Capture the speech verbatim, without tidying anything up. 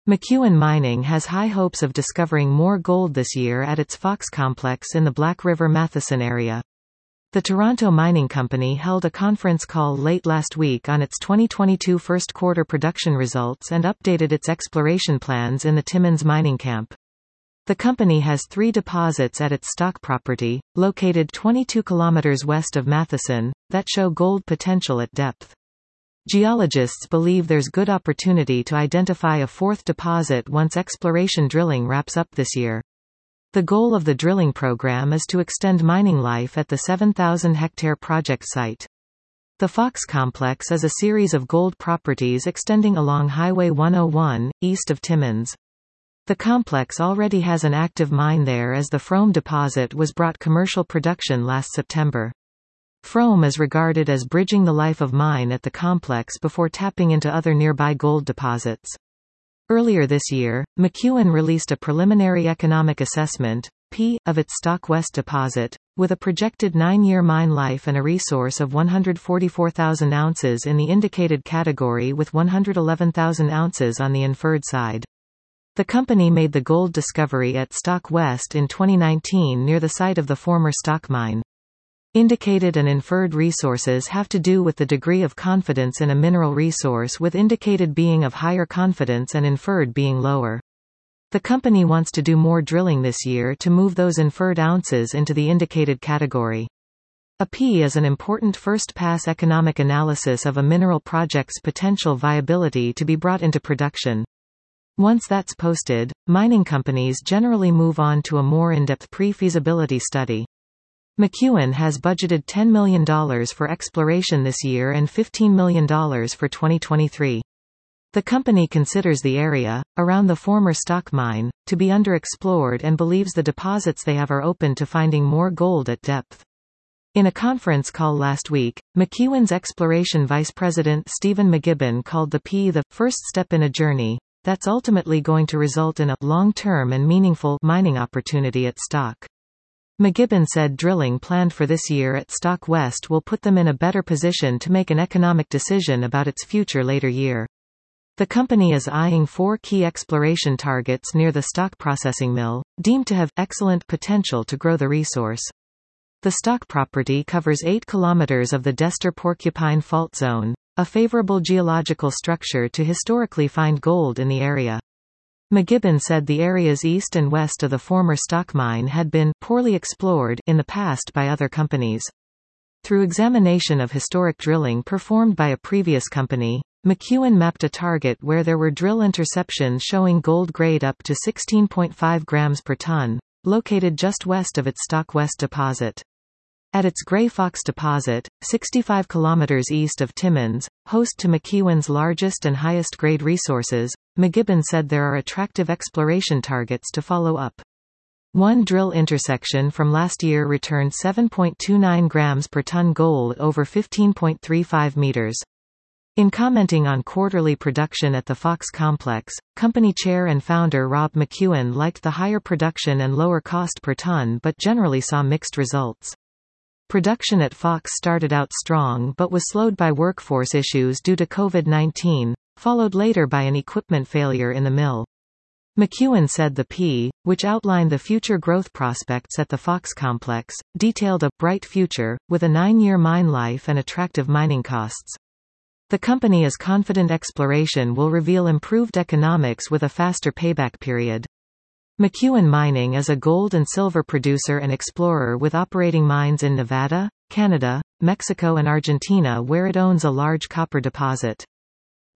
McEwen Mining has high hopes of discovering more gold this year at its Fox complex in the Black River-Matheson area. The Toronto Mining Company held a conference call late last week on its twenty twenty-two first quarter production results and updated its exploration plans in the Timmins mining camp. The company has three deposits at its Stock property, located twenty-two kilometers west of Matheson, that show gold potential at depth. Geologists believe there's good opportunity to identify a fourth deposit once exploration drilling wraps up this year. The goal of the drilling program is to extend mining life at the seven thousand hectare project site. The Fox Complex is a series of gold properties extending along Highway one oh one, east of Timmins. The complex already has an active mine there as the Frome deposit was brought commercial production last September. Frome is regarded as bridging the life of mine at the complex before tapping into other nearby gold deposits. Earlier this year, McEwen released a preliminary economic assessment, P, of its Stock West deposit, with a projected nine-year mine life and a resource of one hundred forty-four thousand ounces in the indicated category with one hundred eleven thousand ounces on the inferred side. The company made the gold discovery at Stock West in twenty nineteen near the site of the former Stock mine. Indicated and inferred resources have to do with the degree of confidence in a mineral resource, with indicated being of higher confidence and inferred being lower. The company wants to do more drilling this year to move those inferred ounces into the indicated category. A P is an important first-pass economic analysis of a mineral project's potential viability to be brought into production. Once that's posted, mining companies generally move on to a more in-depth pre-feasibility study. McEwen has budgeted ten million dollars for exploration this year and fifteen million dollars for twenty twenty-three. The company considers the area, around the former Stock mine, to be underexplored and believes the deposits they have are open to finding more gold at depth. In a conference call last week, McEwen's exploration vice president Stephen McGibbon called the P the first step in a journey that's ultimately going to result in a long-term and meaningful mining opportunity at Stock. McGibbon said drilling planned for this year at Stock West will put them in a better position to make an economic decision about its future later year. The company is eyeing four key exploration targets near the Stock processing mill, deemed to have excellent potential to grow the resource. The Stock property covers eight kilometers of the Dester-Porcupine Fault Zone, a favorable geological structure to historically find gold in the area. McGibbon said the areas east and west of the former Stock mine had been poorly explored in the past by other companies. Through examination of historic drilling performed by a previous company, McEwen mapped a target where there were drill interceptions showing gold grade up to sixteen point five grams per ton, located just west of its Stock West deposit. At its Grey Fox deposit, sixty-five kilometers east of Timmins, host to McEwen's largest and highest grade resources, McGibbon said there are attractive exploration targets to follow up. One drill intersection from last year returned seven point two nine grams per ton gold over fifteen point three five meters. In commenting on quarterly production at the Fox complex, company chair and founder Rob McEwen liked the higher production and lower cost per ton but generally saw mixed results. Production at Fox started out strong but was slowed by workforce issues due to COVID nineteen, followed later by an equipment failure in the mill. McEwen said the P, which outlined the future growth prospects at the Fox complex, detailed a bright future, with a nine-year mine life and attractive mining costs. The company is confident exploration will reveal improved economics with a faster payback period. McEwen Mining is a gold and silver producer and explorer with operating mines in Nevada, Canada, Mexico and Argentina, where it owns a large copper deposit.